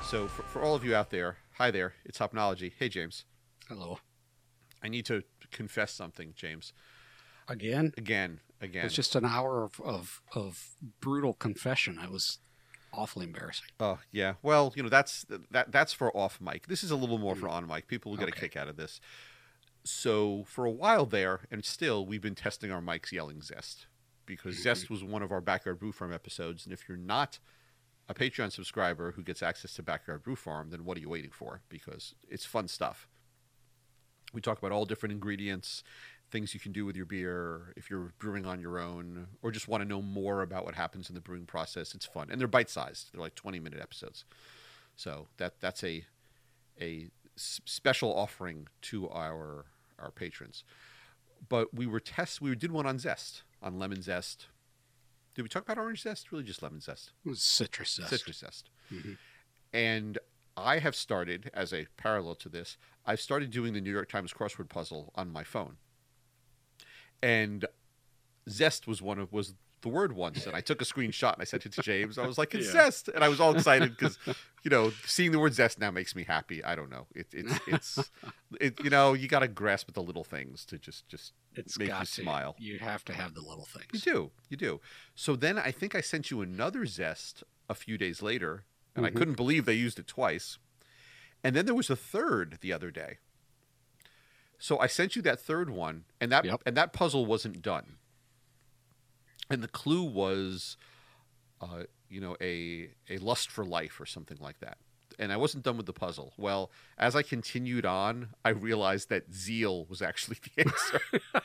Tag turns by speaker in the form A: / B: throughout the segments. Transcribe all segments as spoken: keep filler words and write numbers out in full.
A: So for, for all of you out there, hi there, it's Hopnology. Hey, James.
B: Hello.
A: I need to confess something, James.
B: Again?
A: Again, again.
B: It's just an hour of, of, of brutal confession. I was awfully embarrassing.
A: Oh, yeah. Well, you know, that's that that's for off mic. This is a little more for on mic. People will get
B: Okay.
A: a kick out of this. So for a while there, and still, we've been testing our mics yelling Zest. Because Zest was one of our Backyard Brew Farm episodes, and if you're not a Patreon subscriber who gets access to Backyard Brew Farm, then what are you waiting for? Because it's fun stuff. We talk about all different ingredients, things you can do with your beer if you're brewing on your own, or just want to know more about what happens in the brewing process. It's fun, and they're bite-sized. They're like twenty-minute episodes. So that that's a a s- special offering to our our patrons. But we were test we did one on Zest, on lemon zest. Did we talk about orange zest? Really, just lemon zest.
B: It was citrus zest.
A: Citrus zest.
B: Mm-hmm.
A: And I have started, as a parallel to this, I've started doing the New York Times crossword puzzle on my phone. And zest was one of was the word once, and I took a screenshot and I sent it to James. I was like, "It's
B: Yeah.
A: zest," and I was all excited because, you know, seeing the word zest now makes me happy. I don't know. It, it's it's it, you know, you got to grasp at the little things to just just
B: It's
A: make
B: got
A: you
B: to.
A: smile.
B: You have to have the little things.
A: You do, you do. So then I think I sent you another zest a few days later, and
B: Mhm.
A: I couldn't believe they used it twice. And then there was a third the other day. So I sent you that third one, and that
B: Yep.
A: and that puzzle wasn't done. And the clue was, uh, you know, a a lust for life or something like that. And I wasn't done with the puzzle. Well, as I continued on, I realized that zeal was actually the answer.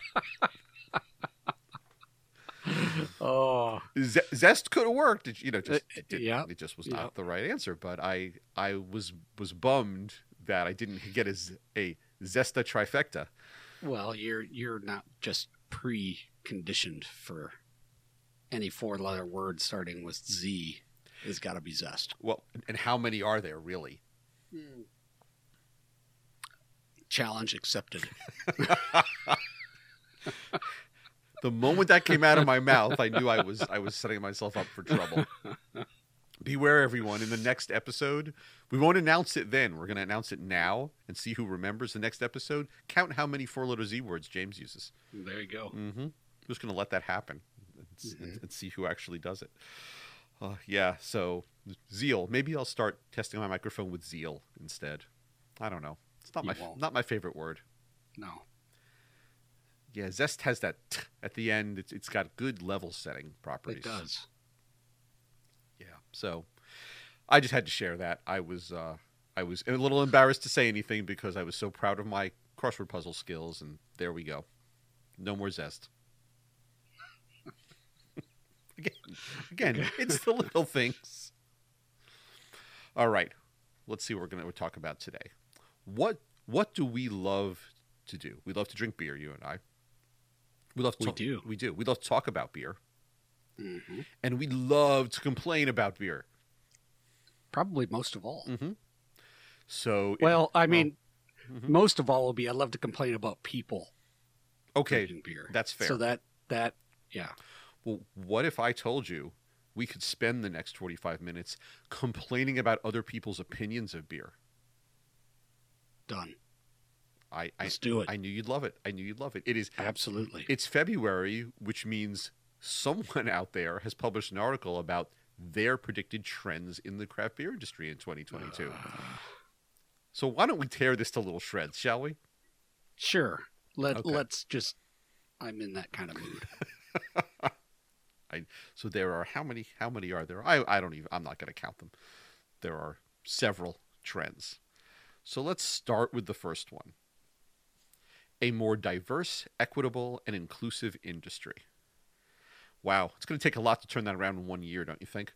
B: Oh,
A: Z- Zest could have worked. It, you know, just
B: Uh,
A: it, didn't.
B: yeah,
A: It just was
B: yeah.
A: not the right answer. But I I was was bummed that I didn't get a, z- a Zesta trifecta.
B: well, you're you're not just pre-conditioned for any four-letter word starting with Z. Has got to be zest.
A: Well, and how many are there really?
B: Challenge accepted.
A: The moment that came out of my mouth, I knew I was I was setting myself up for trouble. Beware, everyone! In the next episode, we won't announce it then. We're going to announce it now and see who remembers the next episode. Count how many four-letter Z words James uses.
B: There you go.
A: Mm-hmm. Just going to let that happen and, s-
B: Mhm.
A: and see who actually does it. Uh, yeah, so zeal. Maybe I'll start testing my microphone with zeal instead. I don't know. It's not
B: You
A: my
B: won't.
A: not my favorite word.
B: No.
A: Yeah, zest has that t at the end. It's it's got good level setting properties.
B: It does.
A: Yeah. So I just had to share that. I was uh, I was a little embarrassed to say anything because I was so proud of my crossword puzzle skills, and there we go. No more zest. again, again,
B: Okay.
A: it's the little things. All right, let's see what we're going to talk about today. What what do we love to do? We love to drink beer, you and I. We love to
B: We
A: talk,
B: do.
A: We do. We love to talk about beer,
B: hmm
A: and we love to complain about beer.
B: Probably most of all.
A: Mm-hmm. So,
B: Well, I mean,
A: mhm.
B: most of all will be I love to complain about people
A: okay,
B: drinking beer.
A: that's fair.
B: So that that yeah.
A: Well, what if I told you we could spend the next forty-five minutes complaining about other people's opinions of beer?
B: Done.
A: I, I,
B: Let's do it.
A: I knew you'd love it. I knew you'd love it. It is.
B: Absolutely.
A: It's February, which means someone out there has published an article about their predicted trends in the craft beer industry in twenty twenty-two.
B: Uh,
A: So why don't we tear this to little shreds, shall we?
B: sure. Let
A: Okay.
B: let's just I'm in that kind of mood.
A: I, so there are how many? How many are there? I, I don't even. I'm not going to count them. There are several trends. So let's start with the first one. A more diverse, equitable, and inclusive industry. Wow, it's going to take a lot to turn that around in one year, don't you think?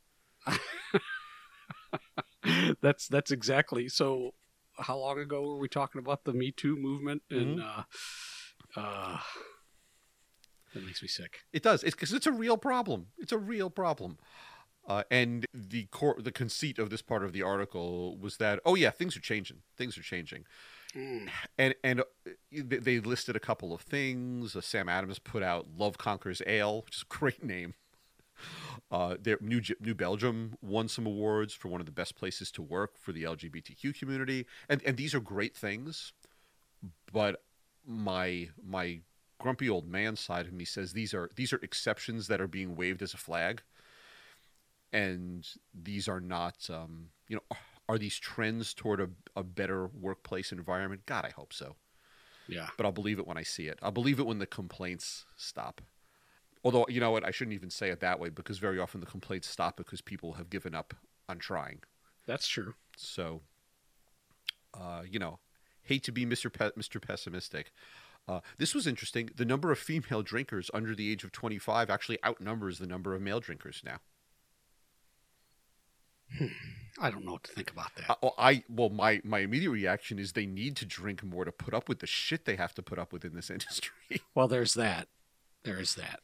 B: that's that's exactly so how long ago were we talking about the Me Too movement and
A: Mm-hmm.
B: uh uh that makes me sick.
A: It does. It's because it's a real problem. It's a real problem. Uh, and the core, the conceit of this part of the article was that, oh yeah, things are changing. Things are changing.
B: Mm.
A: And and uh, they they listed a couple of things. Uh, Sam Adams put out "Love Conquers Ale," which is a great name. Uh, there, New Ge- New Belgium won some awards for one of the best places to work for the L G B T Q community, and and these are great things. But my my grumpy old man side of me says these are these are exceptions that are being waved as a flag, and these are not um, you know are these trends toward a, a better workplace environment? God, I hope so.
B: Yeah.
A: But I'll believe it when I see it. I'll believe it when the complaints stop. Although, you know what, I shouldn't even say it that way, because very often the complaints stop because people have given up on trying.
B: That's true.
A: So, uh, you know, hate to be Mister Pe- Mister Pessimistic. Uh, this was interesting. The number of female drinkers under the age of twenty-five actually outnumbers the number of male drinkers now.
B: I don't know what to think about that.
A: Uh, well, I well, my my immediate reaction is they need to drink more to put up with the shit they have to put up with in this industry.
B: Well, there's that. There is that.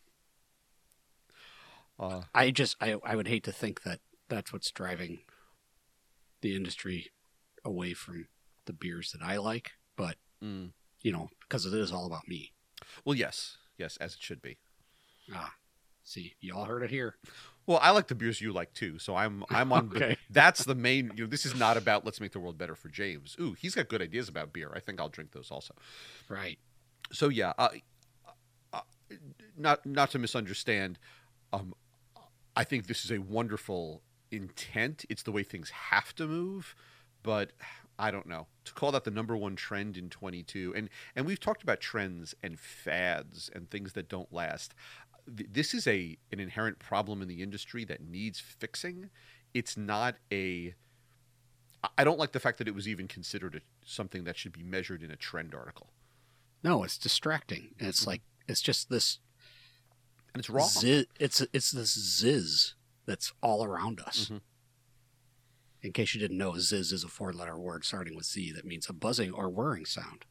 A: Uh,
B: I just I I would hate to think that that's what's driving the industry away from the beers that I like, but
A: mm.
B: you know, because it is all about me.
A: Well, yes, yes, as it should be.
B: Ah, see, you all heard it here.
A: Well, I like the beers you like too, so I'm I'm on.
B: Okay.
A: That's the main. You know, this is not about let's make the world better for James. Ooh, he's got good ideas about beer. I think I'll drink those also.
B: Right.
A: So yeah, uh, uh, not not to misunderstand. Um, I think this is a wonderful intent. It's the way things have to move, but I don't know to call that the number one trend in twenty-two. And and we've talked about trends and fads and things that don't last. This is a an inherent problem in the industry that needs fixing. It's not a. I don't like the fact that it was even considered a, something that should be measured in a trend article.
B: No, it's distracting. And it's like it's just this.
A: And it's wrong.
B: Ziz, it's it's this ziz that's all around us.
A: Mm-hmm.
B: In case you didn't know, ziz is a four-letter word starting with Z that means a buzzing or whirring sound.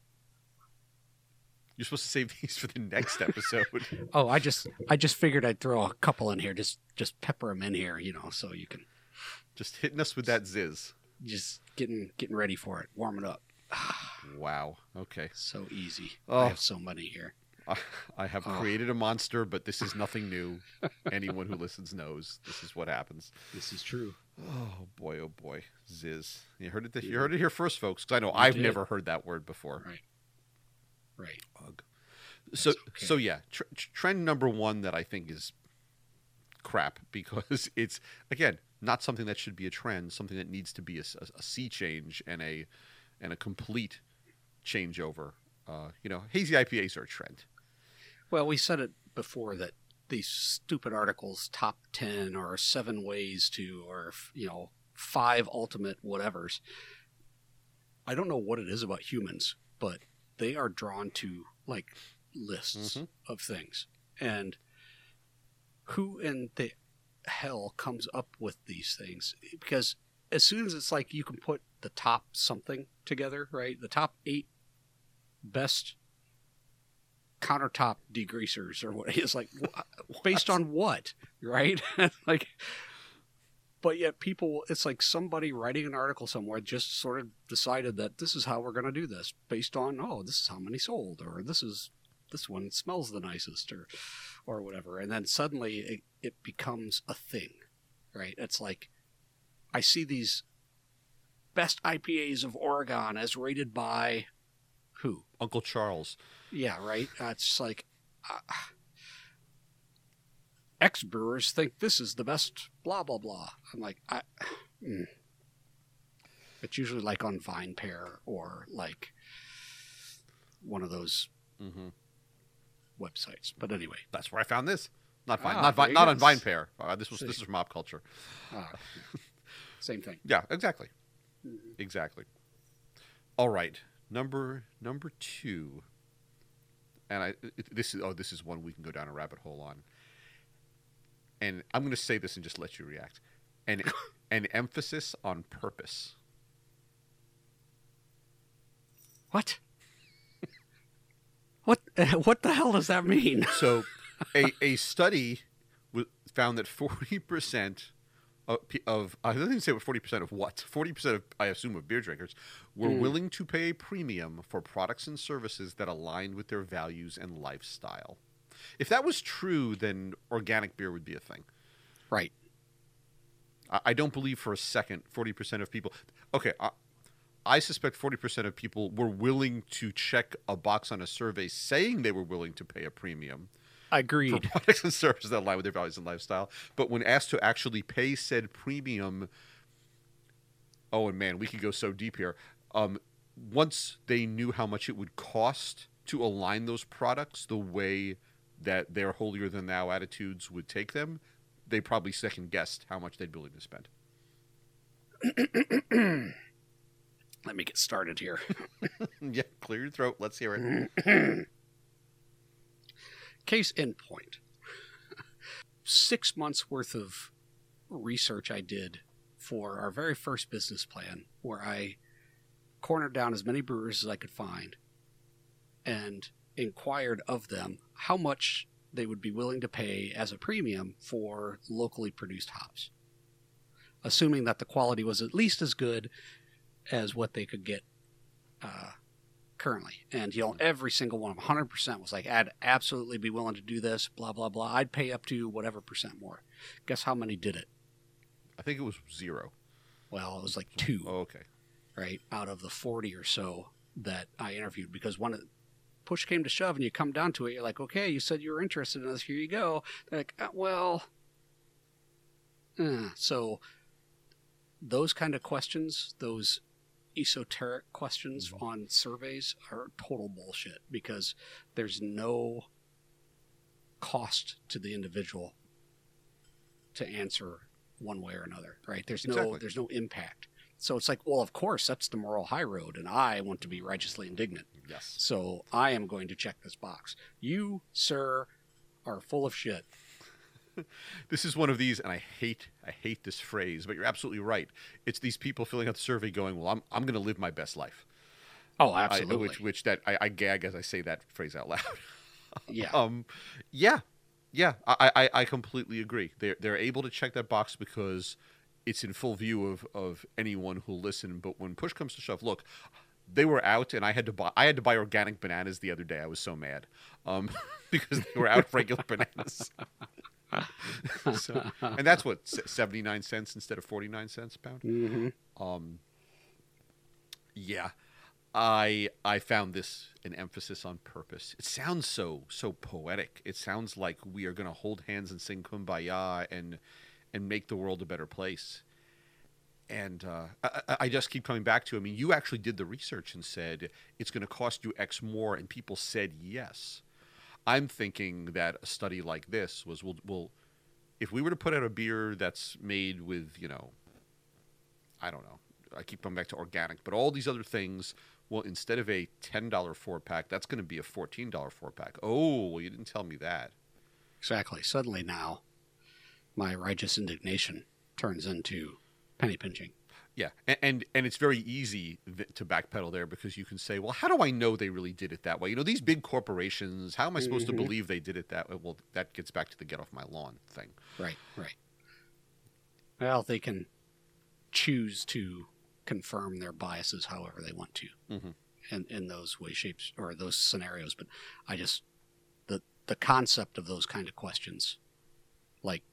A: You're supposed to save these for the next episode.
B: Oh, I just I just figured I'd throw a couple in here, just just pepper them in here, you know, so you can
A: just hitting us with that ziz.
B: Just getting getting ready for it, warming up.
A: Wow. Okay.
B: So easy.
A: Oh.
B: I have so many here.
A: I, I have
B: Oh.
A: created a monster, but this is nothing new. Anyone who listens knows this is what happens.
B: This is true.
A: Oh boy, oh boy, ziz. You heard it. You heard it here first, folks. Because I know
B: You
A: I've
B: did.
A: never heard that word before.
B: Right. Right.
A: Ugh. So,
B: okay.
A: so yeah, tr- trend number one that I think is crap because it's again not something that should be a trend. Something that needs to be a, a, a sea change and a and a complete changeover. Uh, you know, hazy I P As are a trend.
B: Well, we said it before that these stupid articles, top ten or seven ways to, or, you know, five ultimate whatevers. I don't know what it is about humans, but they are drawn to like lists
A: Mhm.
B: of things. And who in the hell comes up with these things? Because as soon as it's like you can put the top something together, right? The top eight best countertop degreasers or what it's like wh- based on what, right? Like, but yet people, it's like somebody writing an article somewhere just sort of decided that this is how we're going to do this based on, oh, this is how many sold, or this is this one smells the nicest, or or whatever. And then suddenly it, it becomes a thing, right? It's like I see these best I P As of Oregon as rated by who?
A: Uncle Charles.
B: Yeah, right. Uh, it's just like uh, ex brewers think this is the best. Blah blah blah. I'm like, I. Mm. It's usually like on VinePair or like one of those
A: Mm-hmm.
B: websites. But anyway,
A: That's where I found this. Not Vine,
B: Ah,
A: not
B: there
A: Vine,
B: you
A: not
B: go.
A: on VinePair. Uh, this was
B: See.
A: this was mob culture.
B: uh, same thing.
A: Yeah, exactly,
B: Mhm.
A: exactly. All right, number number two, and I it, this is oh this is one we can go down a rabbit hole on, and I'm going to say this and just let you react. An an emphasis on purpose.
B: What? What? What the hell does that mean?
A: So, a a study w- found that forty percent of, pe- of I don't even say what forty percent of what forty percent of I assume of beer drinkers were
B: Mm.
A: willing to pay a premium for products and services that aligned with their values and lifestyle. If that was true, then organic beer would be a thing.
B: Right.
A: I, I don't believe for a second forty percent of people. Okay, I, I suspect forty percent of people were willing to check a box on a survey saying they were willing to pay a premium for
B: Agreed.
A: products and services that align with their values and lifestyle. But when asked to actually pay said premium, oh, and man, we could go so deep here. Um, once they knew how much it would cost to align those products the way that their holier than thou attitudes would take them, they probably second guessed how much they'd be willing to spend.
B: Let me get started here.
A: Yeah, clear your throat. Let's hear it.
B: Case in point. Six months worth of research I did for our very first business plan, where I cornered down as many brewers as I could find and inquired of them how much they would be willing to pay as a premium for locally produced hops, assuming that the quality was at least as good as what they could get uh, currently. And, you know, every single one of them, one hundred percent was like, I'd absolutely be willing to do this, blah, blah, blah. I'd pay up to whatever percent more. Guess how many did it?
A: I think it was zero.
B: Well, it was like two,
A: Oh, okay.
B: right, out of the forty or so that I interviewed. Because when it, push came to shove and you come down to it, you're like, okay, you said you were interested in this, here you go. They're like, uh, well, uh. So those kind of questions, those esoteric questions
A: Mm-hmm.
B: on surveys are total bullshit, because there's no cost to the individual to answer one way or another, right? There's no
A: Exactly.
B: there's no impact. So it's like, well, of course, that's the moral high road, and I want to be righteously indignant.
A: Yes.
B: So I am going to check this box. You, sir, are full of shit.
A: This is one of these, and I hate I hate this phrase, but you're absolutely right. It's these people filling out the survey going, well, I'm I'm going to live my best life.
B: Oh,
A: I,
B: absolutely.
A: which which that I, I gag as I say that phrase out loud.
B: yeah.
A: Um, yeah, yeah, I, I, I completely agree. They're they're able to check that box because it's in full view of, of anyone who'll listen. But when push comes to shove, look, they were out, and I had to buy I had to buy organic bananas the other day. I was so mad, um, because they were out of regular bananas. So, and that's what seventy-nine cents instead of forty-nine cents a pound.
B: Mm-hmm.
A: Um, yeah, I I found this an emphasis on purpose. It sounds so so poetic. It sounds like we are going to hold hands and sing Kumbaya and and make the world a better place. And uh, I, I just keep coming back to. I mean, you actually did the research and said it's going to cost you X more, and people said yes. I'm thinking that a study like this was will will if we were to put out a beer that's made with, you know, I don't know, I keep coming back to organic, but all these other things, well, instead of a ten dollar four pack, that's going to be a fourteen dollar four pack. Oh, well, you didn't tell me that.
B: Exactly. Suddenly now, my righteous indignation turns into penny pinching.
A: Yeah, and, and and it's very easy th- to backpedal there, because you can say, well, how do I know they really did it that way? You know, these big corporations, how am I supposed
B: Mm-hmm.
A: to believe they did it that way? Well, that gets back to the get off my lawn thing.
B: Right, right. Well, they can choose to confirm their biases however they want to,
A: Mm-hmm.
B: in, in those way, shapes, or those scenarios. But I just, the the concept of those kind of questions, like,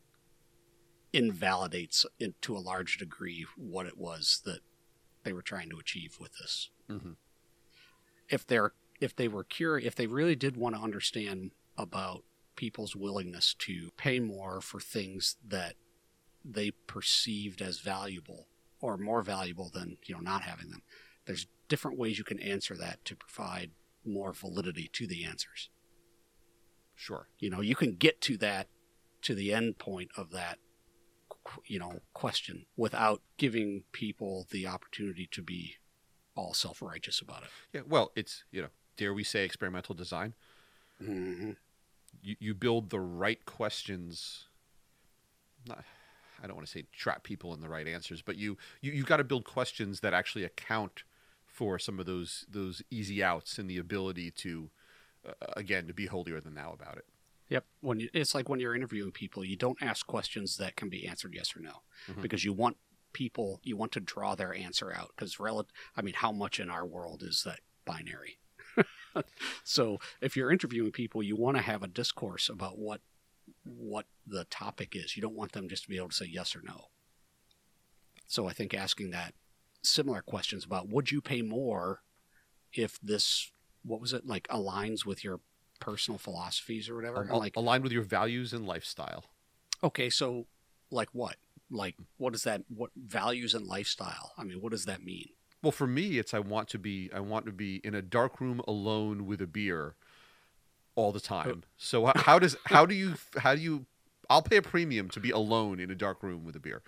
B: invalidates it to a large degree what it was that they were trying to achieve with this.
A: Mm-hmm.
B: If they're if they were curious, if they really did want to understand about people's willingness to pay more for things that they perceived as valuable, or more valuable than, you know, not having them, there's different ways you can answer that to provide more validity to the answers.
A: Sure.
B: You know, you can get to that, to the end point of that, you know, question without giving people the opportunity to be all self-righteous about it.
A: Yeah, well, it's, you know, dare we say experimental design?
B: Mm-hmm.
A: You, you build the right questions. Not, I don't want to say trap people in the right answers, but you you you got to build questions that actually account for some of those those easy outs and the ability to, uh, again, to be holier than thou about it.
B: Yep. When you, it's like when you're interviewing people, you don't ask questions that can be answered yes or no,
A: Mhm.
B: because you want people, you want to draw their answer out. Because rel- I mean, how much in our world is that binary? So if you're interviewing people, you want to have a discourse about what what the topic is. You don't want them just to be able to say yes or no. So I think asking that similar questions about would you pay more if this, what was it, like aligns with your personal philosophies or whatever?
A: Al-
B: like,
A: aligned with your values and lifestyle.
B: okay, so like what? Like, what is that? What values and lifestyle? I mean, what does that mean?
A: Well, for me, it's I want to be I want to be in a dark room alone with a beer all the time. So h- how does how do you how do you I'll pay a premium to be alone in a dark room with a beer.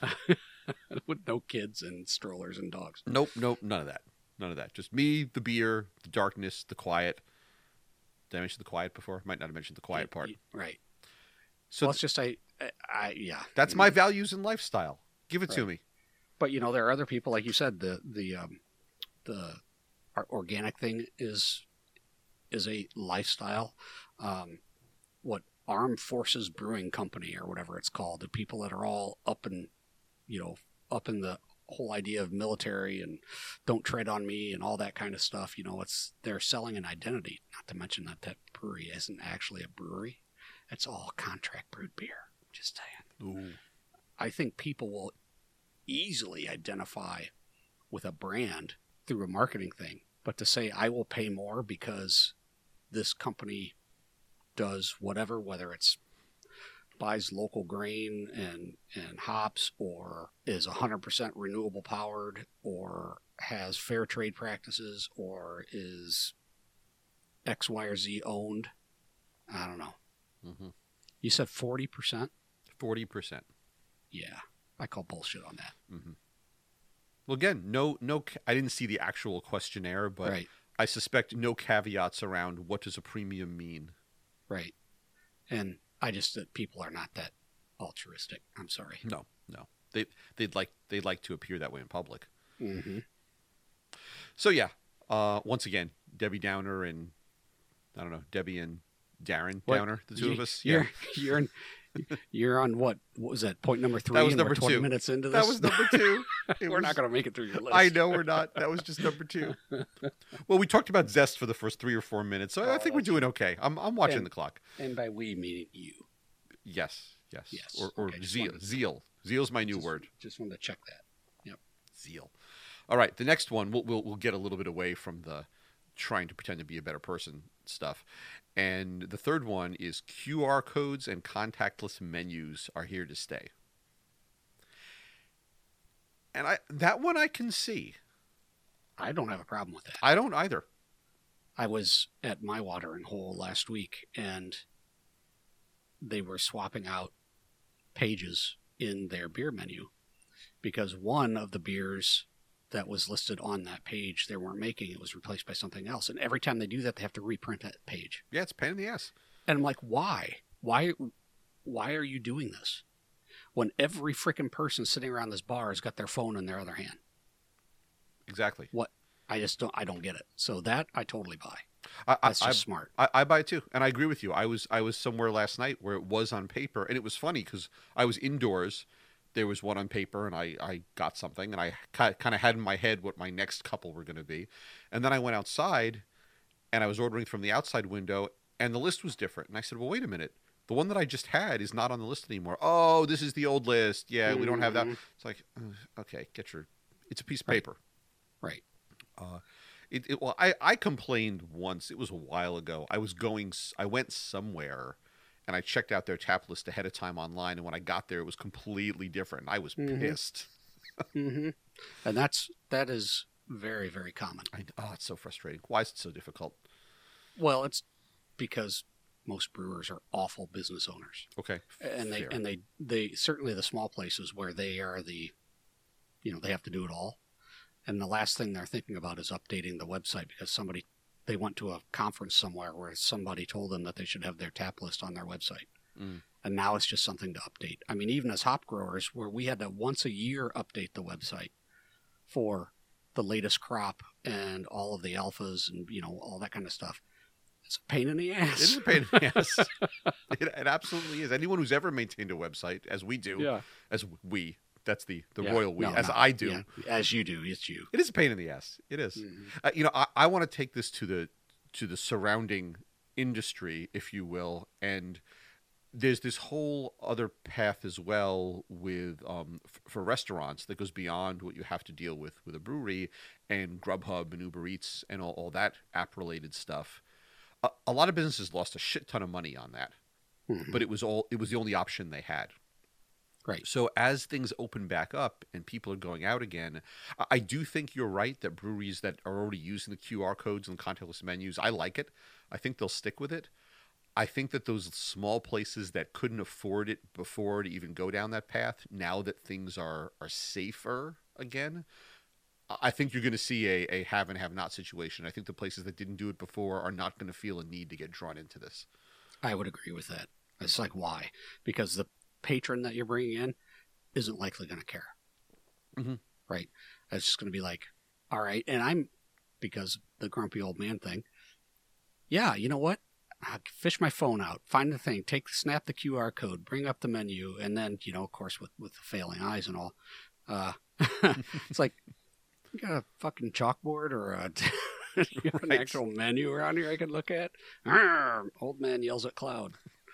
B: With no kids and strollers and dogs.
A: Nope, nope, none of that. None of that. Just me, the beer, the darkness, the quiet. Did I mention the quiet before? Might not have mentioned the quiet part.
B: Right.
A: So
B: well, it's just I, I, I yeah.
A: that's my values and lifestyle. Give it to
B: Right.
A: me.
B: But you know, there are other people, like you said, the the um, the our organic thing is is a lifestyle. Um, what Armed Forces Brewing Company or whatever it's called, the people that are all up in, you know, up in the whole idea of military and don't tread on me and all that kind of stuff. You know, it's they're selling an identity. Not to mention that that brewery isn't actually a brewery; it's all contract brewed beer. Just saying.
A: Ooh.
B: I think people will easily identify with a brand through a marketing thing. But to say I will pay more because this company does whatever, whether it's buys local grain and, and hops or is one hundred percent renewable powered or has fair trade practices or is X, Y, or Z owned. I don't know.
A: Mm-hmm.
B: You said forty percent?
A: forty percent.
B: Yeah. I call bullshit on that.
A: Mm-hmm. Well, again, no, no. ca- I didn't see the actual questionnaire, but
B: Right.
A: I suspect no caveats around what does a premium mean.
B: Right. And I just that people are not that altruistic. I'm sorry.
A: No, no. They they'd like they'd like to appear that way in public.
B: Mm-hmm.
A: So yeah. Uh, once again, Debbie Downer and I don't know Debbie and Darren
B: What?
A: Downer, the two
B: you,
A: of us.
B: You're
A: Yeah,
B: you're in, you're on what? What was that? Point number three.
A: That was
B: and we're
A: number
B: twenty
A: two.
B: minutes into this.
A: that was number two. It
B: we're
A: was-
B: not going to make it through your list.
A: I know we're not. That was just number two. Well, we talked about Zest for the first three or four minutes, so I
B: Oh,
A: think we're
B: that's-
A: doing okay. I'm I'm watching
B: And-
A: the clock.
B: And by we meaning you.
A: Yes, yes,
B: Yes.
A: Or, or
B: Okay, just
A: zeal.
B: wanted-
A: Zeal. Zeal's my new
B: just,
A: word.
B: Just wanted to check that.
A: Zeal. All right, the next one we'll, we'll we'll get a little bit away from the trying to pretend to be a better person stuff, and the third one is Q R codes and contactless menus are here to stay. And I that one I can see.
B: I don't have a problem with that.
A: I don't either.
B: I was at my watering hole last week, and they were swapping out pages in their beer menu because one of the beers that was listed on that page they weren't making. It was replaced by something else. And every time they do that, they have to reprint that page.
A: Yeah, it's a pain in the ass.
B: And I'm like, why? Why why are you doing this? When every freaking person sitting around this bar has got their phone in their other hand.
A: Exactly.
B: What? I just don't I don't get it. So that I totally buy.
A: I, I,
B: That's just
A: I,
B: smart.
A: I, I buy it too, and I agree with you. I was I was somewhere last night where it was on paper, and it was funny because I was indoors. There was one on paper, and I, I got something, and I kind of had in my head what my next couple were going to be, and then I went outside, and I was ordering from the outside window, and the list was different, and I said, well, wait a minute, the one that I just had is not on the list anymore. Oh, this is the old list. Yeah, we don't have that.
B: Mhm.
A: It's like, uh, okay, get your. It's a piece of
B: Right.
A: paper.
B: Right.
A: Uh, it, it well, I, I complained once. It was a while ago. I was going. s- I went somewhere, and I checked out their tap list ahead of time online. And when I got there, it was completely different. I was
B: Mhm.
A: pissed.
B: hmm And that's that is very very common.
A: I, oh, it's so frustrating. Why is it so difficult?
B: Well, it's because most brewers are awful business owners,
A: Okay,
B: and they
A: fair.
B: and they they certainly the small places where they are the, you know, they have to do it all, and the last thing they're thinking about is updating the website because somebody they went to a conference somewhere where somebody told them that they should have their tap list on their website.
A: Mm.
B: And now it's just something to update. I mean, even as hop growers, where we had to once a year update the website for the latest crop and all of the alphas and, you know, all that kind of stuff. It's a pain in the
A: It
B: ass.
A: is a pain in the ass. it, it absolutely is. Anyone who's ever maintained a website, as we do,
B: Yeah.
A: as we, that's the the
B: Yeah.
A: royal we,
B: No,
A: as
B: no.
A: I do.
B: Yeah. As you do. It's you.
A: It is a pain in the ass. It is.
B: Mhm.
A: Uh, you know, I, I want to take this to the to the surrounding industry, if you will, and there's this whole other path as well with um, f- for restaurants that goes beyond what you have to deal with with a brewery and Grubhub and Uber Eats and all, all that app related stuff. A, a lot of businesses lost a shit ton of money on that,
B: Mhm.
A: but it was all it was the only option they had.
B: Right.
A: So as things open back up and people are going out again, I- I do think you're right that breweries that are already using the Q R codes and contactless menus, I like it. I think they'll stick with it. I think that those small places that couldn't afford it before to even go down that path, now that things are are safer again, I I think you're going to see a, a have and have not situation. I think the places that didn't do it before are not going to feel a need to get drawn into this.
B: I would agree with that. It's like, why? Because the patron that you're bringing in isn't likely going to care.
A: Mhm.
B: Right? It's just going to be like, all right. And I'm, because the grumpy old man thing, yeah, you know what? I fish my phone out, find the thing, take, snap the Q R code, bring up the menu, and then, you know, of course, with, with the failing eyes and all, uh, it's like, you got a fucking chalkboard or a, you have an
A: Right.
B: actual menu around here I could look at? Arr, old man yells at cloud.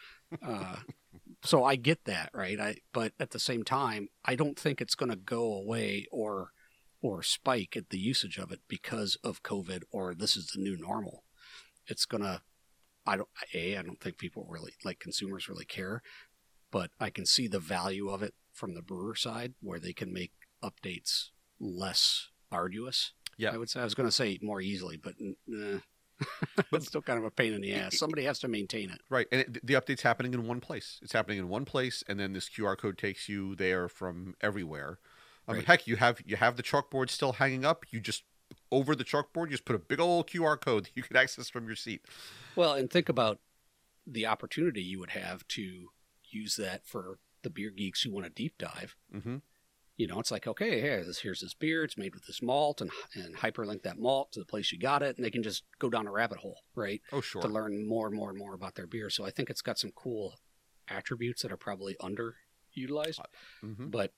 B: Uh, so I get that, right? I but at the same time, I don't think it's going to go away or or spike at the usage of it because of COVID or this is the new normal. It's gonna. I don't. A. I don't think people really like consumers really care, but I can see the value of it from the brewer side where they can make updates less arduous.
A: Yeah.
B: I would say I was going to say more easily, but eh,
A: But-
B: it's still kind of a pain in the ass. Somebody has to maintain it.
A: Right, and it, the update's happening in one place. It's happening in one place, and then this Q R code takes you there from everywhere. I mean,
B: Right.
A: heck, you have you have the chalkboard still hanging up. You just over the chalkboard, you just put a big old Q R code that you can access from your seat.
B: Well, and think about the opportunity you would have to use that for the beer geeks who want to deep dive.
A: Mm-hmm.
B: You know, it's like, okay, here's, here's this beer. It's made with this malt and, and hyperlink that malt to the place you got it. And they can just go down a rabbit hole, right?
A: Oh, sure.
B: To learn more and more and more about their beer. So I think it's got some cool attributes that are probably underutilized,
A: Mm-hmm.
B: but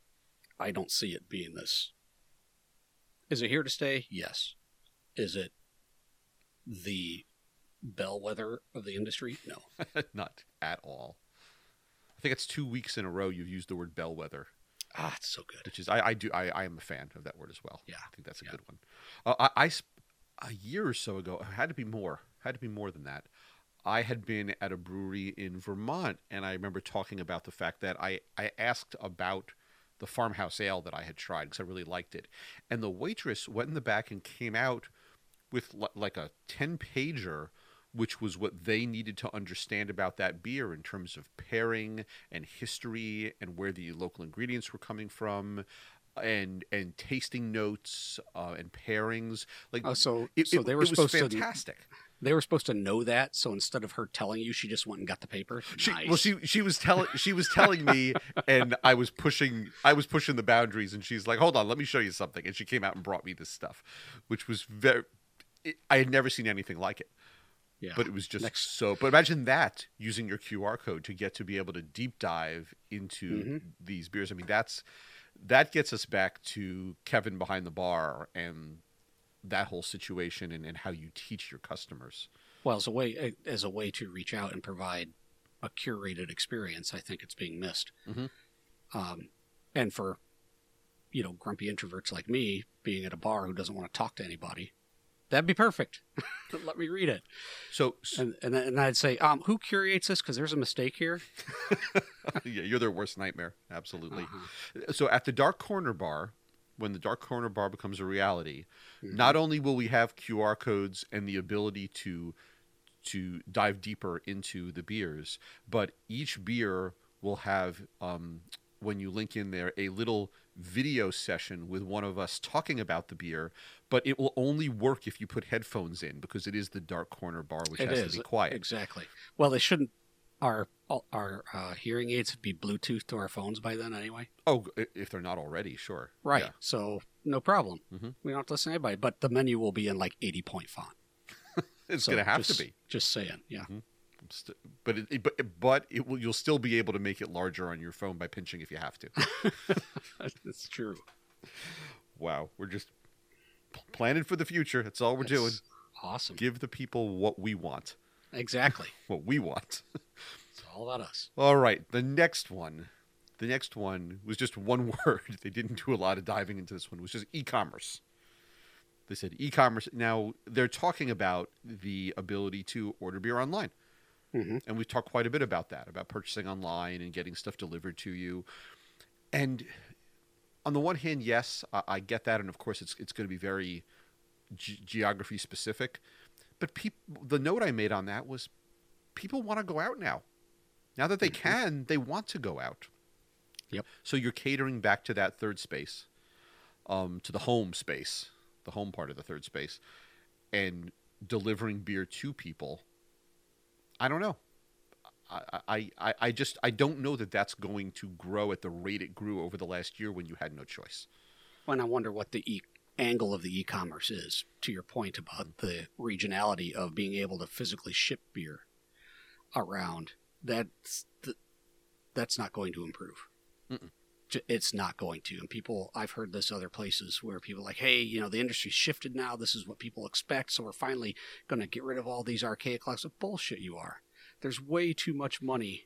B: I don't see it being this. Is it here to stay? Yes. Is it the bellwether of the industry? No.
A: Not at all. I think it's two weeks in a row you've used the word bellwether,
B: Ah, it's so good.
A: which is I, I do I, I am a fan of that word as well.
B: Yeah.
A: I think that's a
B: Yeah.
A: good one. Uh, I, I sp- a year or so ago, it had to be more, had to be more than that. I had been at a brewery in Vermont, and I remember talking about the fact that I, I asked about the farmhouse ale that I had tried because I really liked it. And the waitress went in the back and came out with li- like a ten pager, which was what they needed to understand about that beer in terms of pairing and history and where the local ingredients were coming from. And and tasting notes uh, and pairings, like
B: Oh, so
A: it,
B: so
A: it-
B: they were
A: it was
B: supposed to
A: fantastic.
B: they were supposed to know that. So instead of her telling you, she just went and got the paper.
A: She,
B: Nice.
A: Well, she she was telling she was telling me, and I was pushing I was pushing the boundaries, and she's like, "Hold on, let me show you something." And she came out and brought me this stuff, which was very. It, I had never seen anything like it,
B: yeah.
A: but it was just
B: Next-
A: so. But imagine that using your Q R code to get to be able to deep dive into
B: Mhm.
A: these beers. I mean, that's that gets us back to Kevin behind the bar and that whole situation, and, and how you teach your customers.
B: well, as a way as a way to reach out and provide a curated experience, I think it's being missed.
A: Mhm.
B: Um, and for you know grumpy introverts like me, being at a bar who doesn't want to talk to anybody, that'd be perfect. Let me read it,
A: So, so
B: and and, and I'd say, um, who curates this? Because there's a mistake here.
A: yeah, you're their worst nightmare. Absolutely.
B: Uh-huh.
A: So at the Dark Corner Bar, when the Dark Corner Bar becomes a reality,
B: Mhm.
A: not only will we have Q R codes and the ability to to dive deeper into the beers, but each beer will have, um, when you link in there, a little video session with one of us talking about the beer, but it will only work if you put headphones in because it is the Dark Corner Bar, which
B: It
A: has
B: is
A: to be quiet.
B: exactly. Well, they shouldn't. Our our uh, hearing aids be Bluetooth to our phones by then, anyway.
A: Oh, i- if they're not already, sure.
B: Right.
A: Yeah.
B: So no problem.
A: Mhm.
B: We don't have to listen to anybody. But the menu will be in like eighty point font.
A: It's
B: So
A: going to have
B: just-
A: to be.
B: Just saying. Yeah.
A: St- but it, it- but but it will, you'll still be able to make it larger on your phone by pinching if you have to.
B: That's true.
A: Wow, we're just p- planning for the future. That's all we're doing.
B: That's awesome.
A: Give the people what we want.
B: Exactly.
A: What we want.
B: It's all about us.
A: All right, the next one. The next one was just one word. They didn't do a lot of diving into this one. It was just e-commerce. They said e-commerce. Now, they're talking about the ability to order beer online.
B: Mm-hmm.
A: And we've talked quite a bit about that, about purchasing online and getting stuff delivered to you. And on the one hand, yes, I, I get that. And of course, it's it's going to be very ge- geography specific. But peop- the note I made on that was people want to go out now. Now that they
B: Mm-hmm.
A: can, they want to go out.
B: Yep.
A: So you're catering back to that third space, um, to the home space, the home part of the third space, and delivering beer to people. I don't know. I, I, I, I just I don't know that that's going to grow at the rate it grew over the last year when you had no choice.
B: And I wonder what the e- angle of the e-commerce is, to your point about the regionality of being able to physically ship beer around. That's, th- that's not going to improve.
A: Mm-mm.
B: J- It's not going to. And people, I've heard this other places where people are like, hey, you know, the industry's shifted now. This is what people expect. So we're finally going to get rid of all these archaic clocks. What bullshit you are. There's way too much money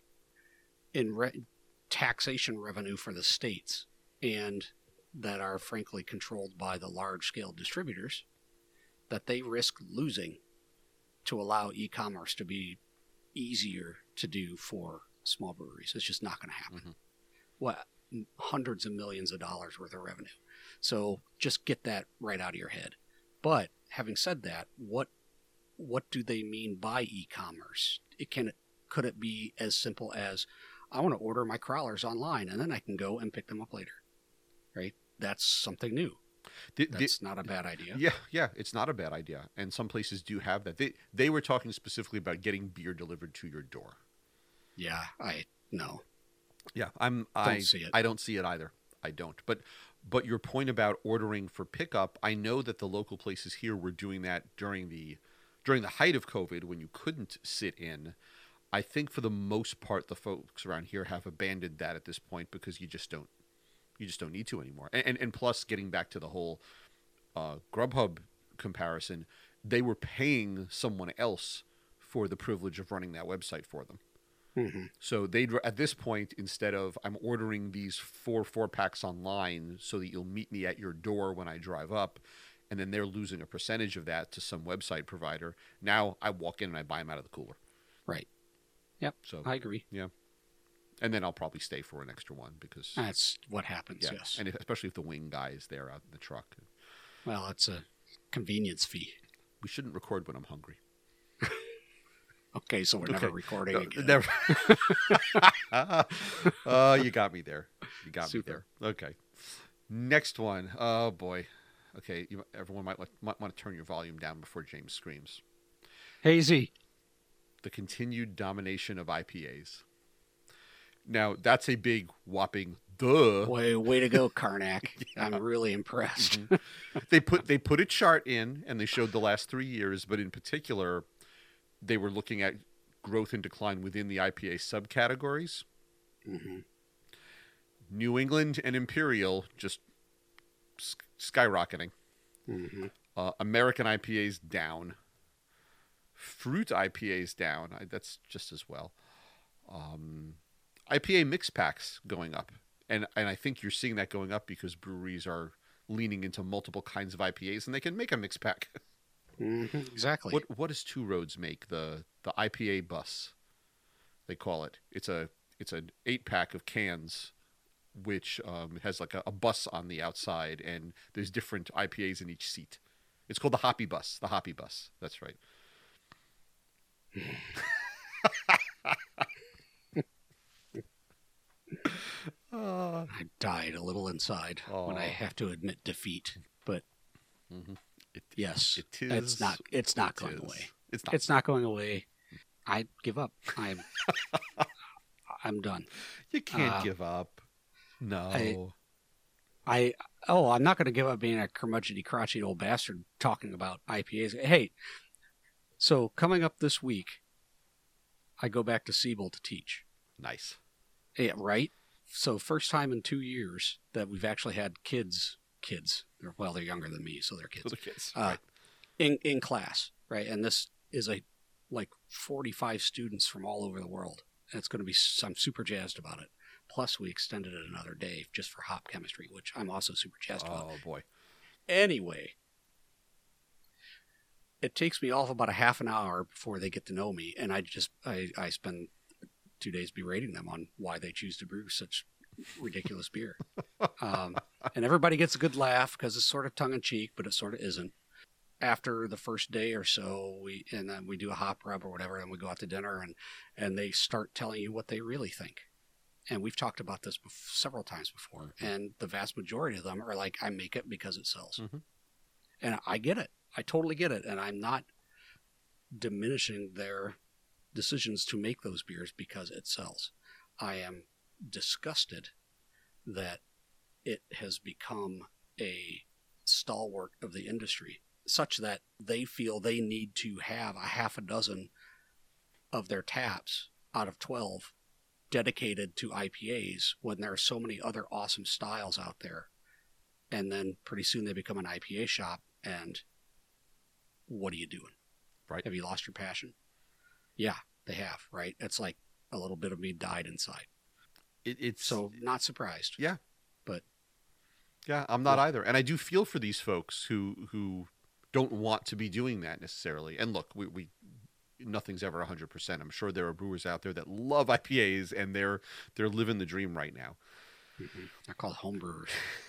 B: in re- taxation revenue for the states, and that are frankly controlled by the large-scale distributors, that they risk losing to allow e-commerce to be easier to do for small breweries. It's just not going to happen.
A: Mhm.
B: What, hundreds of millions of dollars worth of revenue. So just get that right out of your head. But having said that, what what do they mean by e-commerce? It can could it be as simple as I want to order my crawlers online and then I can go and pick them up later, right? That's something new.
A: The- the-
B: That's not a bad idea.
A: Yeah, yeah, it's not a bad idea, and some places do have that. They they were talking specifically about getting beer delivered to your door.
B: Yeah, I no.
A: Yeah, I'm. I
B: see it.
A: I don't see it either. I don't. But but your point about ordering for pickup, I know that the local places here were doing that during the during the height of COVID when you couldn't sit in. I think for the most part, the folks around here have abandoned that at this point because you just don't you just don't need to anymore. And and, and plus, getting back to the whole uh, Grubhub comparison, they were paying someone else for the privilege of running that website for them.
B: Mm-hmm.
A: So they'd at this point, instead of I'm ordering these four four packs online so that you'll meet me at your door when I drive up, and then they're losing a percentage of that to some website provider. Now I walk in and I buy them out of the cooler.
B: Right. Yep.
A: So
B: I agree.
A: yeah, and then I'll probably stay for an extra one because
B: That's what happens.
A: yeah,
B: Yes.
A: and if, especially if the wing guy is there out in the truck.
B: Well, it's a convenience fee.
A: We shouldn't record when I'm hungry.
B: Okay, so we're never
A: Okay.
B: recording
A: No,
B: again.
A: never. Oh, you got me there. You got
B: Super.
A: me there. Okay. Next one. Oh boy. Okay. You, everyone might, might want to turn your volume down before James screams.
B: Hazy.
A: The continued domination of I P As. Now that's a big whopping duh.
B: Way, way to go, Karnak. I'm really impressed.
A: Mhm. they put they put a chart in and they showed the last three years, but in particular, they were looking at growth and decline within the I P A subcategories.
B: Mm-hmm.
A: New England and Imperial just s- skyrocketing.
B: Mm-hmm.
A: Uh, American I P As down. Fruit I P As down. I, that's just as well. Um, I P A mix packs going up. And and I think you're seeing that going up because breweries are leaning into multiple kinds of I P As and they can make a mix pack.
B: Mm-hmm. Exactly.
A: What what does Two Roads make? The the I P A bus, they call it. It's a it's an eight pack of cans, which um, has like a, a bus on the outside, and there's different I P As in each seat. It's called the Hoppy Bus. The Hoppy Bus. That's right. uh,
B: I died a little inside when I
A: Aw.
B: have to admit defeat. But
A: mhm. It,
B: yes,
A: it is.
B: it's not. It's not
A: it
B: going
A: is.
B: away.
A: It's not.
B: It's not going away. I give up. I'm. I'm done.
A: You can't
B: uh,
A: give up. No.
B: I- I oh, I'm not going to give up being a curmudgeony, crotchety old bastard talking about I P As. Hey, so coming up this week, I go back to Siebel to teach.
A: Nice.
B: Yeah, right. So first time in two years that we've actually had kids, kids. They're, well, they're younger than me, so they're kids
A: Little kids.
B: uh,
A: right.
B: in in class, right? And this is a like forty-five students from all over the world, It's going to be. I'm super jazzed about it. Plus, we extended it another day just for hop chemistry, which I'm also super jazzed about.
A: Oh boy.
B: Anyway, it takes me off about a half an hour before they get to know me, and I just I, I spend two days berating them on why they choose to brew such ridiculous beer. Um, and everybody gets a good laugh because it's sort of tongue in cheek, but it sort of isn't. After the first day or so, we and then we do a hop rub or whatever, and we go out to dinner, and and they start telling you what they really think. And we've talked about this bef- several times before, mm-hmm. and the vast majority of them are like, I make it because it sells. Mm-hmm. And I get it. I totally get it. And I'm not diminishing their decisions to make those beers because it sells. I am disgusted that it has become a stalwart of the industry, such that they feel they need to have a half a dozen of their taps out of twelve dedicated to I P As when there are so many other awesome styles out there. And then pretty soon they become an I P A shop, and what are you doing?
A: Right.
B: Have you lost your passion? Yeah, they have, right? It's like a little bit of me died inside.
A: It, it's
B: so not surprised.
A: Yeah.
B: But
A: yeah, I'm not
B: yeah.
A: either. And I do feel for these folks who who don't want to be doing that necessarily. And look, we, we nothing's ever one hundred percent. I'm sure there are brewers out there that love I P As and they're they're living the dream right now.
B: Mm-hmm. They're called home brewers.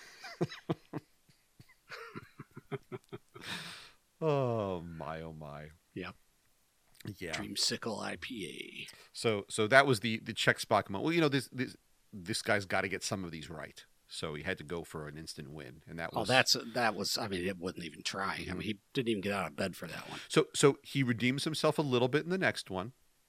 A: Oh my, oh my.
B: Yep.
A: Yeah.
B: Dreamsicle I P A.
A: So so that was the the check spot moment. Well, you know, this this this guy's got to get some of these right. So he had to go for an instant win, and that was.
B: Oh, that's that was. I mean, it wasn't even trying. Mm-hmm. I mean, he didn't even get out of bed for that one.
A: So so he redeems himself a little bit in the next one,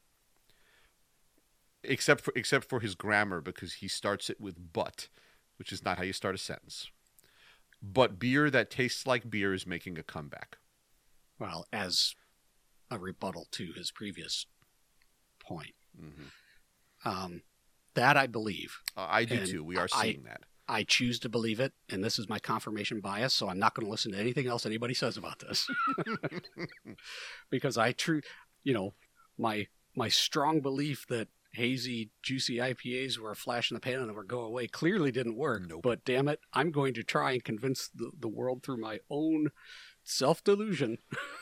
A: except for except for his grammar, because he starts it with "but," which is not how you start a sentence. But beer that tastes like beer is making a comeback.
B: Well, as a rebuttal to his previous point. Mm-hmm. Um, that I believe.
A: Uh, I do too. We are
B: I,
A: seeing that.
B: I choose to believe it, and this is my confirmation bias, so I'm not going to listen to anything else anybody says about this. Because I true, you know, my my strong belief that hazy, juicy I P As were a flash in the pan and would go away clearly didn't work.
A: Nope.
B: But damn it, I'm going to try and convince the, the world through my own self-delusion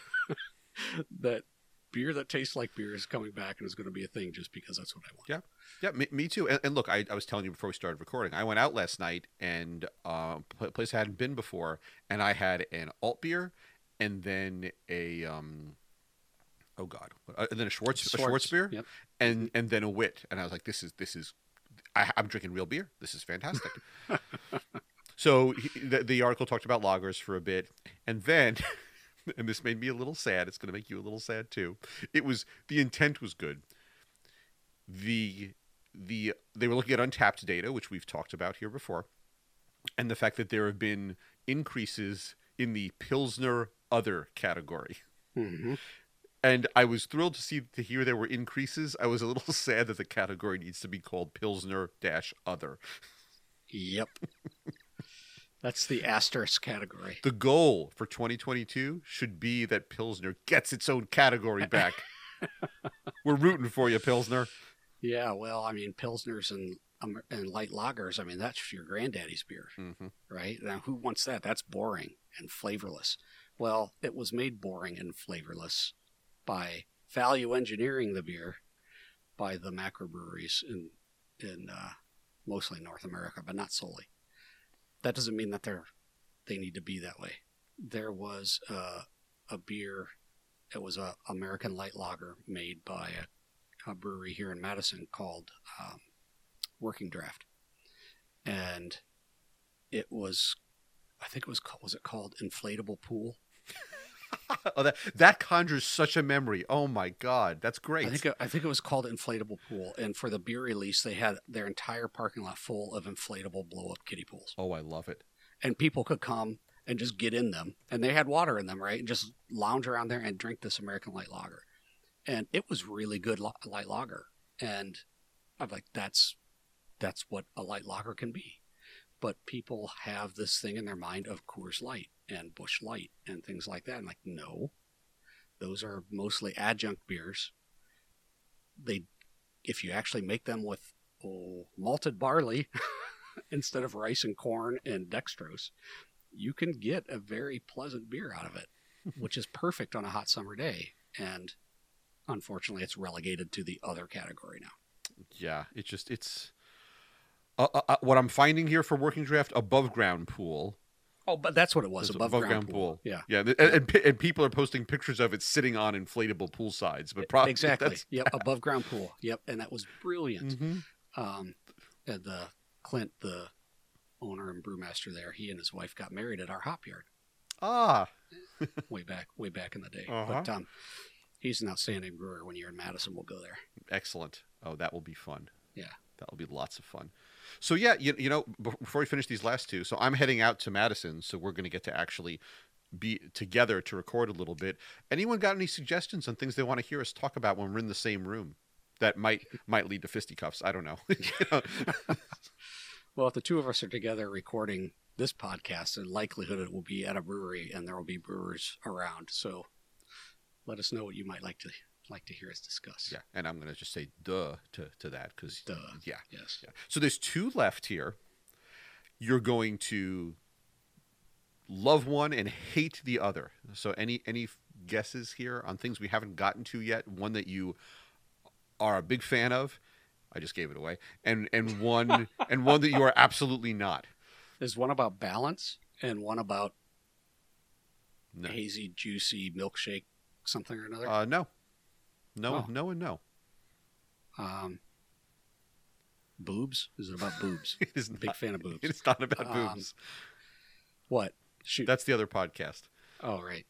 B: that beer that tastes like beer is coming back and is going to be a thing just because that's what I want.
A: Yeah. Yeah, me, me too. And, and look, I, I was telling you before we started recording, I went out last night and uh, a place I hadn't been before, and I had an alt beer and then a, um, oh God, uh, and then a Schwartz,
B: Schwartz.
A: a Schwartz beer
B: Yep.
A: and, and then a wit. And I was like, this is, this is, I, I'm drinking real beer. This is fantastic. So he, the, the article talked about lagers for a bit, and then... and this made me a little sad. It's going to make you a little sad too. It was the intent was good. The the they were looking at untapped data, which we've talked about here before, and the fact that there have been increases in the Pilsner other category.
B: Mm-hmm.
A: And I was thrilled to see to hear there were increases. I was a little sad that the category needs to be called Pilsner dash other.
B: Yep. That's the asterisk category.
A: The goal for twenty twenty-two should be that Pilsner gets its own category back. We're rooting for you, Pilsner.
B: Yeah, well, I mean, Pilsners and um, and light lagers, I mean, that's your granddaddy's beer, mm-hmm. right? Now, who wants that? That's boring and flavorless. Well, it was made boring and flavorless by value engineering the beer by the macrobreweries in, in uh, mostly North America, but not solely. That doesn't mean that they're they need to be that way. There was uh, a beer, it was a American light lager made by a, a brewery here in Madison called um, Working Draft, and it was, I think it was was it called Inflatable Pool?
A: Oh, that that conjures such a memory. Oh my God, that's great.
B: I think it, I think it was called Inflatable Pool, and for the beer release, they had their entire parking lot full of inflatable blow-up kiddie pools.
A: Oh, I love it.
B: And people could come and just get in them, and they had water in them, right? And just lounge around there and drink this American light lager, and it was really good light lager. And I'm like, that's that's what a light lager can be. But people have this thing in their mind of Coors Light and Busch Light and things like that. I'm like, no, those are mostly adjunct beers. They if you actually make them with oh, malted barley instead of rice and corn and dextrose, you can get a very pleasant beer out of it, which is perfect on a hot summer day. And unfortunately, it's relegated to the other category now.
A: Yeah, it just it's uh, uh, what I'm finding here for Working Draft: above ground pool.
B: Oh, but that's what it was,
A: It's
B: above,
A: above
B: ground,
A: ground
B: pool.
A: pool.
B: Yeah,
A: Yeah, and, and, pi- and people are posting pictures of it sitting on inflatable pool sides. But probably
B: exactly.
A: that's...
B: Yep, above ground pool. Yep, and that was brilliant.
A: Mhm.
B: Um, and the Clint, the owner and brewmaster there, he and his wife got married at our hop yard
A: Ah,
B: way back, way back in the day.
A: Uh-huh.
B: But um, he's an outstanding brewer. When you're in Madison, we'll go there.
A: excellent. Oh, that will be fun.
B: Yeah.
A: That will be lots of fun. So yeah, you, you know, before we finish these last two, so I'm heading out to Madison, so we're going to get to actually be together to record a little bit. Anyone got any suggestions on things they want to hear us talk about when we're in the same room that might might lead to fisticuffs? I don't know. You know?
B: Well, if the two of us are together recording this podcast, the likelihood it will be at a brewery, and there will be brewers around. So let us know what you might like to like to hear us discuss.
A: Yeah, and I'm going to just say duh to, to that because,
B: Duh.
A: yeah.
B: Yes.
A: yeah. So there's two left here. You're going to love one and hate the other. So any any guesses here on things we haven't gotten to yet? One that you are a big fan of. I just gave it away. And and one and one that you are absolutely not.
B: There's one about balance and one about
A: No.
B: hazy, juicy milkshake, something or another.
A: Uh, no. No,
B: Oh.
A: no, and no.
B: Um, boobs? Is it about boobs?
A: It is
B: Big
A: not,
B: fan of boobs.
A: It is not about
B: Um,
A: boobs.
B: What? Shoot.
A: That's the other podcast.
B: Oh, right.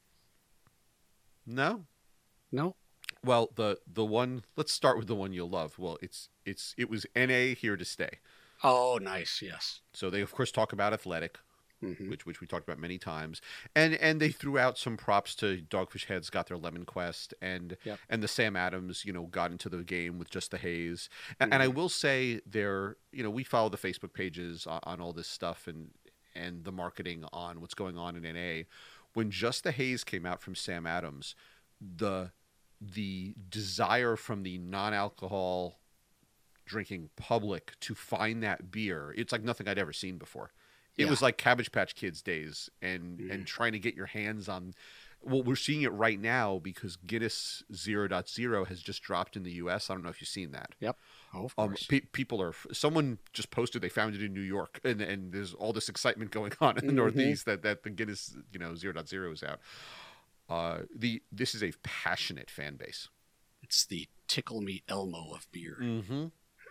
A: No.
B: No?
A: Well, the the one. Let's start with the one you'll love. Well, it's it's it was N A Here to Stay.
B: Oh, nice. Yes.
A: So they of course talk about Athletic,
B: hmm
A: which which we talked about many times, and and they threw out some props to Dogfish Heads got their Lemon Quest, and
B: Yep.
A: and the Sam Adams, you know, got into the game with just the haze. And, and I will say, they're you know we follow the Facebook pages on, on all this stuff and and the marketing on what's going on in N A. When Just the Haze came out from Sam Adams, the the desire from the non-alcohol drinking public to find that beer, it's like nothing I'd ever seen before. It
B: Yeah.
A: was like Cabbage Patch Kids days and
B: Mhm.
A: and trying to get your hands on. Well, we're seeing it right now because Guinness zero point zero has just dropped in the U S. I don't know if you've seen that.
B: Yep. Oh, of
A: Um,
B: course.
A: pe- people are. Someone just posted they found it in New York, and and there's all this excitement going on in the
B: Mhm.
A: Northeast that that the Guinness you know zero point zero is out. Uh, the this is a passionate fan base.
B: It's the Tickle Me Elmo of beer.
A: Mm-hmm.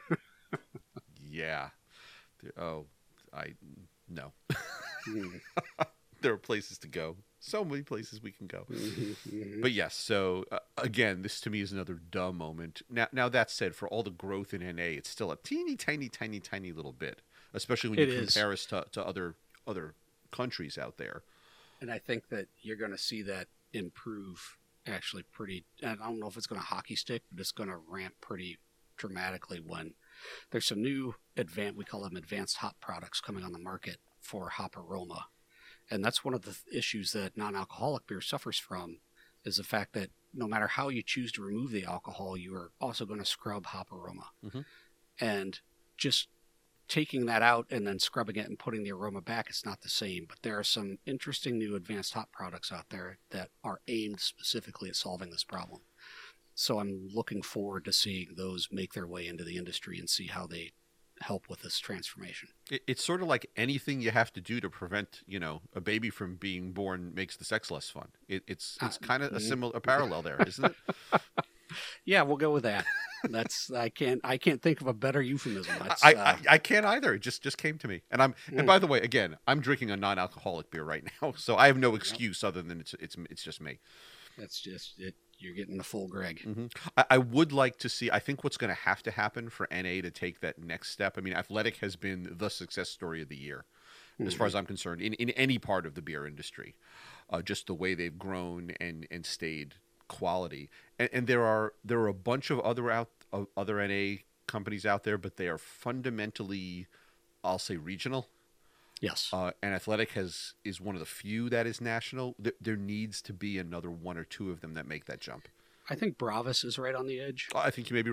A: Yeah. There- Oh, I no.
B: Mhm.
A: There are places to go. So many places we can go.
B: Mhm. Mhm.
A: But yes, so uh, again, this to me is another duh moment. Now, now that said, for all the growth in N A, it's still a teeny, tiny, tiny, tiny little bit, especially when you
B: It is.
A: compare us to, to other other countries out there.
B: And I think that you're going to see that improve actually pretty. And I don't know if it's going to hockey stick, but it's going to ramp pretty dramatically when there's some new advanced, we call them advanced hop products coming on the market for hop aroma. And that's one of the th- issues that non-alcoholic beer suffers from, is the fact that no matter how you choose to remove the alcohol, you are also going to scrub hop aroma.
A: Mhm.
B: And just taking that out and then scrubbing it and putting the aroma back, it's not the same. But there are some interesting new advanced hop products out there that are aimed specifically at solving this problem. So I'm looking forward to seeing those make their way into the industry and see how they help with this transformation.
A: It, it's sort of like anything you have to do to prevent, you know, a baby from being born makes the sex less fun. It, it's it's
B: Uh,
A: kind of a
B: mm.
A: similar a parallel there, isn't it?
B: Yeah, we'll go with that. That's I can't I can't think of a better euphemism. That's,
A: I,
B: uh,
A: I I can't either. It just just came to me, and I'm
B: Mm.
A: and by the way, again, I'm drinking a non-alcoholic beer right now, so I have no excuse other than it's it's it's just me.
B: that's just it. You're getting the full Greg.
A: hmm I, I would like to see. I think what's going to have to happen for N A to take that next step. I mean, Athletic has been the success story of the year, as far as I'm concerned, in, in any part of the beer industry. Uh, just the way they've grown and and stayed quality. And, and there are there are a bunch of other out of other N A companies out there, but they are fundamentally, I'll say, regional.
B: Yes.
A: Uh, and Athletic has is one of the few that is national. There, there needs to be another one or two of them that make that jump.
B: I think Bravas is right on the edge.
A: I think you may be right.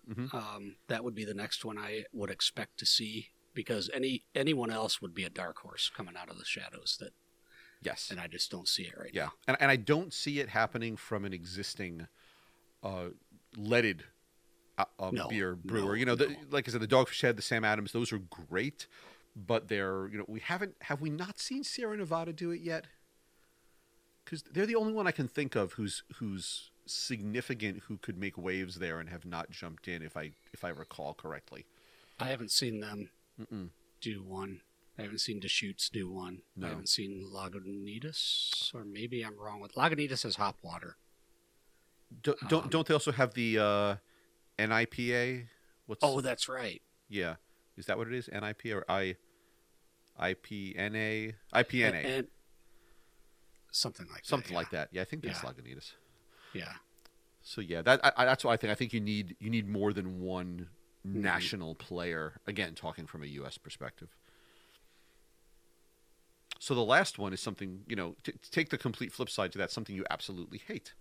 A: Mhm.
B: Um, that would be the next one I would expect to see, because any anyone else would be a dark horse coming out of the shadows. That,
A: Yes.
B: and I just don't see it right
A: Yeah,
B: now.
A: and and I don't see it happening from an existing uh, leaded uh, uh,
B: No,
A: beer brewer.
B: no,
A: you know, the,
B: no.
A: like I said, the Dogfish Head, the Sam Adams, those are great, but they're you know we haven't have we not seen Sierra Nevada do it yet? Because they're the only one I can think of who's who's significant, who could make waves there and have not jumped in, if I if I recall correctly.
B: I haven't seen them
A: Mm-mm.
B: do one. I haven't seen Deschutes do one.
A: No.
B: I haven't seen Lagunitas, or maybe I'm wrong with Lagunitas has hop water.
A: Do, don't
B: Um,
A: don't they also have the uh, N I P A? What's
B: Oh, that's right.
A: yeah? Is that what it is? N I P A or I I P N A? I P N A.
B: And, and something like
A: Something
B: that.
A: like that. Yeah, I think that's
B: Yeah.
A: Lagunitas.
B: Yeah.
A: So yeah, that I, I- that's what I think. I think you need you need more than one
B: Mm-hmm.
A: national player. Again, talking from a U S perspective. So the last one is something, you know, to, to take the complete flip side to that, something you absolutely hate.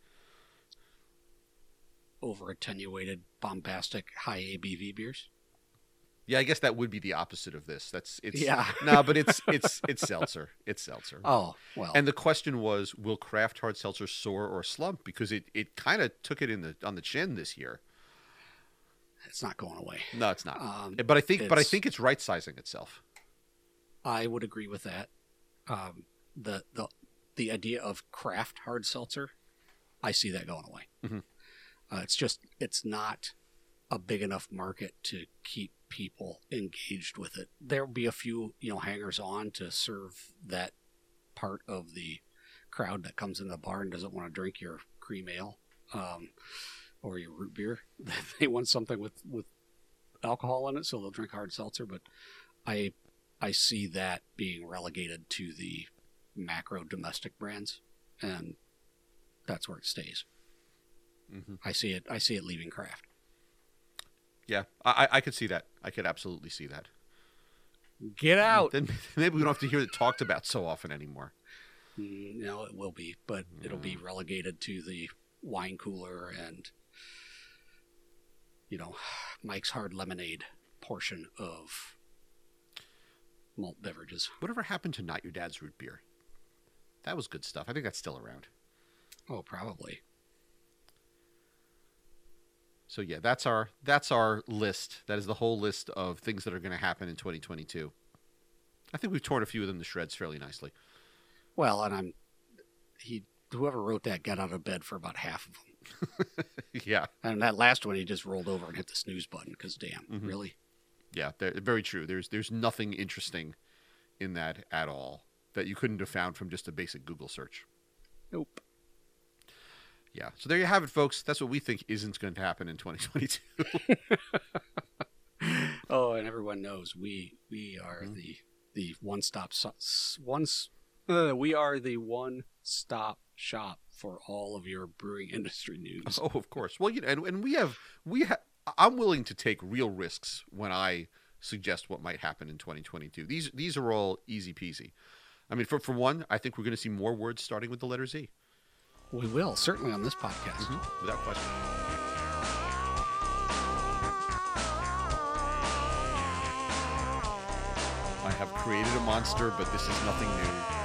B: Over attenuated, bombastic, high A B V beers.
A: Yeah, I guess that would be the opposite of this. That's it's
B: Yeah.
A: no, but it's it's it's seltzer. It's seltzer.
B: Oh, well.
A: And the question was, will craft hard seltzer soar or slump? Because it, it kind of took it in the on the chin this year.
B: it's not going away.
A: No, it's not.
B: Um,
A: but I think but I
B: it's-
A: think it's right sizing itself.
B: I would agree with that. Um, the the the idea of craft hard seltzer, I see that going away.
A: Mhm.
B: Uh, it's just it's not a big enough market to keep people engaged with it. There'll be a few, you know, hangers on to serve that part of the crowd that comes in the bar and doesn't want to drink your cream ale um, or your root beer. They want something with with alcohol in it, so they'll drink hard seltzer. But I I see that being relegated to the macro domestic brands, and that's where it stays.
A: Mm-hmm.
B: I see it. I see it leaving craft.
A: Yeah, I, I could see that. I could absolutely see that.
B: Get out.
A: Then maybe we don't have to hear it talked about so often anymore.
B: Mm, No, it will be, but it'll be relegated to the wine cooler and, you know, Mike's Hard Lemonade portion of malt beverages.
A: Whatever happened to Not Your Dad's Root Beer? That was good stuff. I think that's still around.
B: Oh, probably.
A: So yeah, that's our that's our list. That is the whole list of things that are going to happen in twenty twenty-two. I think we've torn a few of them to shreds fairly nicely.
B: Well, and I'm he whoever wrote that got out of bed for about half of them.
A: Yeah,
B: And that last one, he just rolled over and hit the snooze button because, damn,
A: Mhm.
B: really?
A: yeah, they're- very true. There's there's nothing interesting in that at all that you couldn't have found from just a basic Google search.
B: Nope.
A: Yeah, so there you have it, folks. That's what we think isn't going to happen in twenty twenty-two.
B: Oh, and everyone knows we we are
A: Mhm.
B: the the one stop once uh, we are the one stop shop for all of your brewing industry news.
A: Oh, of course. Well, you know, and, and we have we ha- I'm willing to take real risks when I suggest what might happen in twenty twenty-two. These these are all easy peasy. I mean, for for one, I think we're going to see more words starting with the letter Z.
B: We will certainly on this podcast.
A: Mm-hmm. Without question. I have created a monster, but this is nothing new.